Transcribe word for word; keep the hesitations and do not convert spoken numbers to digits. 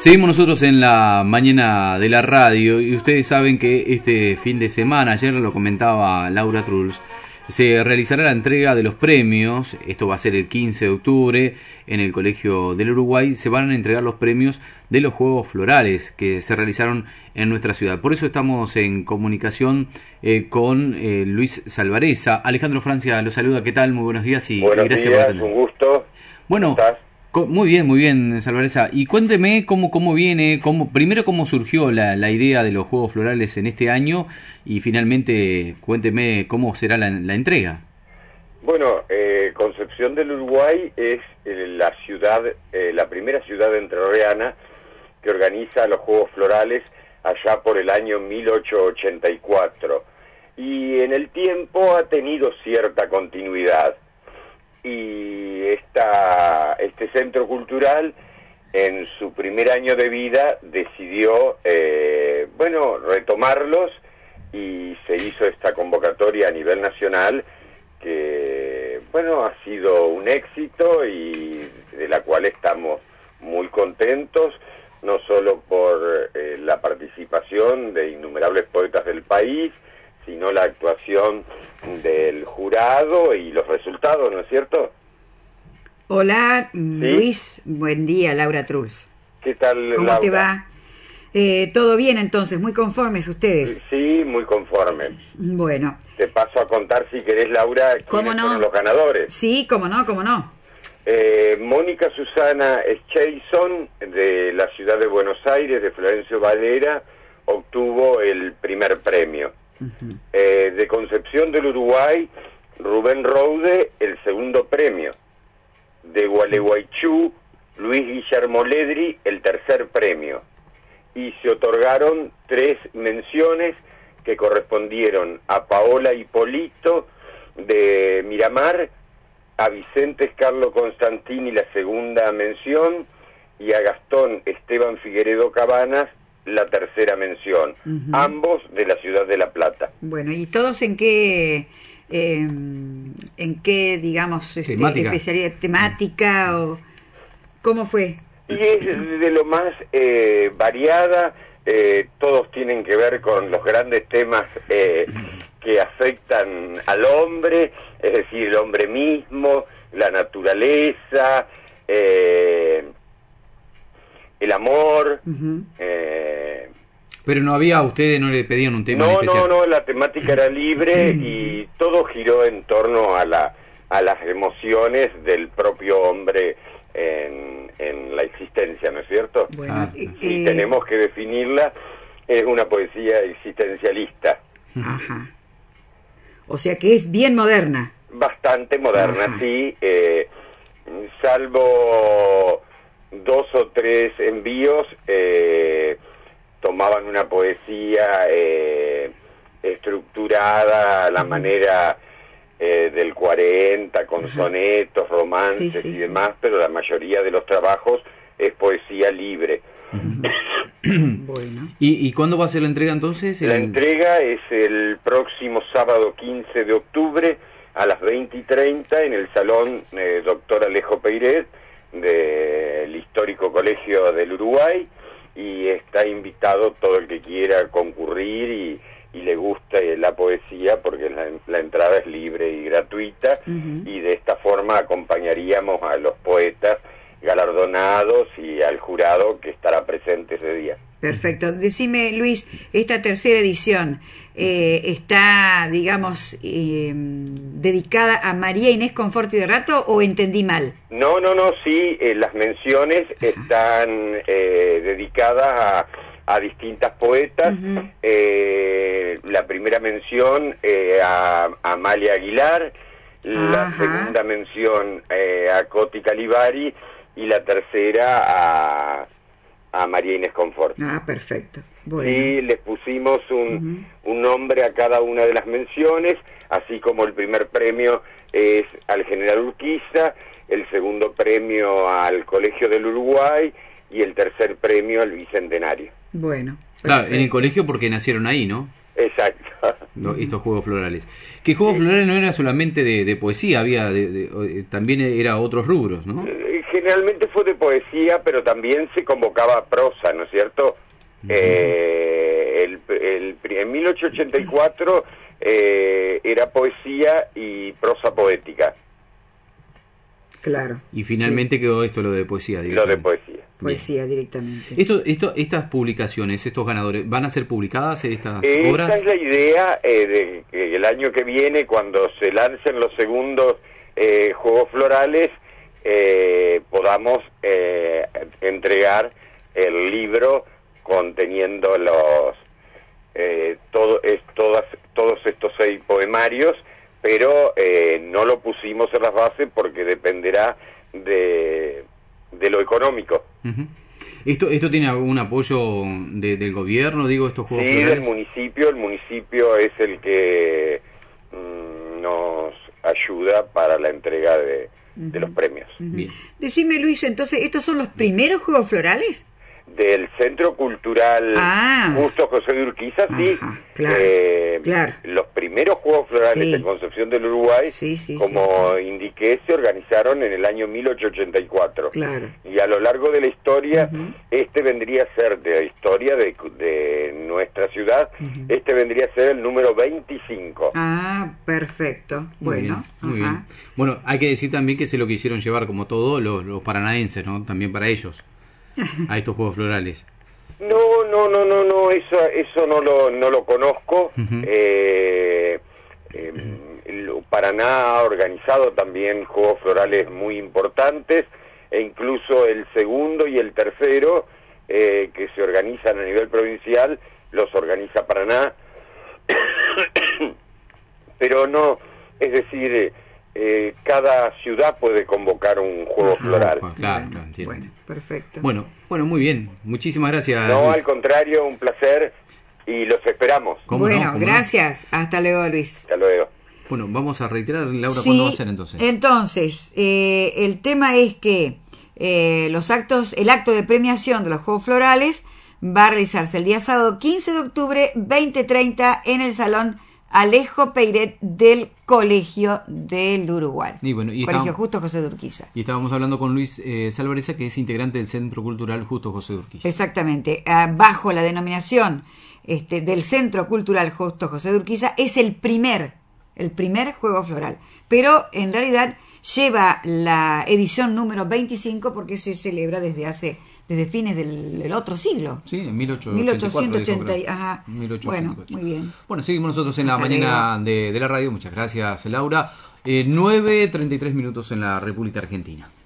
Seguimos nosotros en la mañana de la radio y ustedes saben que este fin de semana, ayer lo comentaba Laura Truls, se realizará la entrega de los premios. Esto va a ser el quince de octubre en el Colegio del Uruguay. Se van a entregar los premios de los Juegos Florales que se realizaron en nuestra ciudad. Por eso estamos en comunicación eh, con eh, Luis Salvarezza. Alejandro Francia lo saluda. ¿Qué tal? Muy buenos días y, buenos y gracias días, por tener. Un gusto. Bueno, ¿Cómo estás? Muy bien, muy bien, Salvarezza. Y cuénteme cómo cómo viene, cómo primero cómo surgió la, la idea de los Juegos Florales en este año y finalmente cuénteme cómo será la, la entrega. Bueno, eh, Concepción del Uruguay es eh, la ciudad, eh, la primera ciudad entrerriana que organiza los Juegos Florales allá por el año mil ochocientos ochenta y cuatro. Y en el tiempo ha tenido cierta continuidad. Y esta, este centro cultural en su primer año de vida decidió, eh, bueno, retomarlos y se hizo esta convocatoria a nivel nacional que, bueno, ha sido un éxito y de la cual estamos muy contentos, no solo por eh, la participación de innumerables poetas del país, sino la actuación del jurado y los resultados, ¿no es cierto? Hola, ¿Sí? Luis, buen día, Laura Truls. ¿Qué tal, ¿Cómo Laura? te va? Eh, ¿Todo bien entonces? ¿Muy conformes ustedes? Sí, muy conforme. Bueno. Te paso a contar, si querés, Laura, ¿Cómo quiénes no? fueron los ganadores. Sí, cómo no, cómo no. Eh, Mónica Susana Scheison, de la ciudad de Buenos Aires, de Florencio Varela, obtuvo el primer premio. Uh-huh. Eh, de Concepción del Uruguay, Rubén Roude, el segundo premio. De Gualeguaychú, Luis Guillermo Ledri, el tercer premio. Y se otorgaron tres menciones que correspondieron a Paola Hipólito de Miramar, a Vicente Carlo Constantini la segunda mención y a Gastón Esteban Figueredo Cabanas la tercera mención, uh-huh. ambos de la ciudad de La Plata. Bueno, ¿y todos en qué, eh, en qué digamos, este, temática, especialidad temática o cómo fue? Y es de lo más eh, variada, eh, todos tienen que ver con los grandes temas eh, que afectan al hombre, es decir, el hombre mismo, la naturaleza, eh, el amor. Uh-huh. eh, Pero no había, ustedes no le pedían un tema no, especial. No, no, la temática era libre y todo giró en torno a, la, a las emociones del propio hombre en, en la existencia, ¿no es cierto? Bueno, ah. Si eh, tenemos que definirla, es una poesía existencialista. Ajá. O sea que es bien moderna. Bastante moderna, ajá. Sí, eh, salvo dos o tres envíos, eh, tomaban una poesía eh, estructurada a la uh-huh. manera eh, del cuarenta, con uh-huh. sonetos, romances sí, sí, y demás, sí. Pero la mayoría de los trabajos es poesía libre. Uh-huh. Bueno. ¿Y, ¿Y cuándo va a ser la entrega entonces? El... La entrega es el próximo sábado quince de octubre a las veinte y treinta en el Salón eh, Doctor Alejo Peiret del Histórico Colegio del Uruguay, y está invitado todo el que quiera concurrir y, y le guste la poesía, porque la, la entrada es libre y gratuita, uh-huh. y de esta forma acompañaríamos a los poetas galardonados y al jurado que estará presente ese día. Perfecto. Decime, Luis, esta tercera edición eh, está, digamos, eh, dedicada a María Inés Conforti de Rato, ¿o entendí mal? No, no, no, sí, eh, las menciones Ajá. están eh, dedicadas a, a distintas poetas. Uh-huh. Eh, la primera mención eh, a, a Amalia Aguilar, la Ajá. segunda mención eh, a Coti Calivari y la tercera a... a María Inés Conforti. Ah, perfecto. Bueno. Sí, les pusimos un, uh-huh. un nombre a cada una de las menciones, así como el primer premio es al General Urquiza, el segundo premio al Colegio del Uruguay y el tercer premio al Bicentenario. Bueno. Claro, en el colegio porque nacieron ahí, ¿no? Exacto. No, estos Juegos Florales. Que Juegos sí. Florales no era solamente de, de poesía, había de, de, de, también era otros rubros, ¿no? generalmente fue de poesía, pero también se convocaba prosa, ¿no es cierto? Uh-huh. eh, el, el, en mil ochocientos ochenta y cuatro eh, era poesía y prosa poética. Claro. Y finalmente sí. quedó esto, lo de poesía. Lo de poesía. Poesía directamente. Esto, esto, estas publicaciones, estos ganadores, ¿van a ser publicadas estas eh, obras? Esta es la idea eh, de que el año que viene, cuando se lancen los segundos eh, Juegos Florales, eh, podamos eh, entregar el libro conteniendo los eh, todo, es, todas, todos estos seis poemarios, pero eh, no lo pusimos en las bases porque dependerá de, de lo económico. Uh-huh. ¿Esto esto tiene algún apoyo de, del gobierno, digo, estos Juegos Sí, Florales? del municipio. El municipio es el que mm, nos ayuda para la entrega de, uh-huh. de los premios. Uh-huh. Bien. Decime, Luis, entonces, ¿estos son los primeros Juegos Florales? Del Centro Cultural ah, Justo José de Urquiza, sí. Ajá, claro, eh, claro. Los primeros Juegos Florales sí. en Concepción del Uruguay, sí, sí, como sí, sí. indiqué, se organizaron en el año mil ochocientos ochenta y cuatro. Claro. Y a lo largo de la historia, uh-huh. este vendría a ser, de la historia de, de nuestra ciudad, uh-huh. este vendría a ser el número veinticinco. Ah, perfecto. Muy bueno, bien, muy bien. Bueno, hay que decir también que se lo quisieron llevar, como todo, los, los paranaenses, ¿no? También para ellos, a estos Juegos Florales. No, no, no, no, no, eso, eso no lo, no lo conozco. Uh-huh. eh, eh, Paraná ha organizado también Juegos Florales muy importantes, e incluso el segundo y el tercero, eh, que se organizan a nivel provincial, los organiza Paraná. Pero no, es decir... Eh, cada ciudad puede convocar un juego ah, floral. Claro, claro, bueno, entiendo. Bueno, perfecto. Bueno, bueno, muy bien. Muchísimas gracias. No, Luis. al contrario, un placer y los esperamos. Bueno, no? gracias. No? Hasta luego, Luis. Hasta luego. Bueno, vamos a reiterar, Laura, sí, ¿cuándo va a ser entonces? Entonces, eh, el tema es que eh, los actos, el acto de premiación de los Juegos Florales va a realizarse el día sábado quince de octubre, veinte treinta, en el Salón Alejo Peiret del Colegio del Uruguay. Y bueno, y Colegio Justo José de Urquiza. Y estábamos hablando con Luis eh, Salvareza, que es integrante del Centro Cultural Justo José de Urquiza. Exactamente. Ah, bajo la denominación este, del Centro Cultural Justo José de Urquiza, es el primer, el primer Juego Floral. Pero en realidad lleva la edición número veinticinco porque se celebra desde hace... desde fines del, del otro siglo. Sí, en mil ochocientos ochenta. Dijo, ajá. mil ochocientos ochenta y cuatro. Bueno, muy bien. Bueno, seguimos nosotros en la Hasta mañana de, de la radio. Muchas gracias, Laura. Eh, nueve treinta y tres minutos en la República Argentina.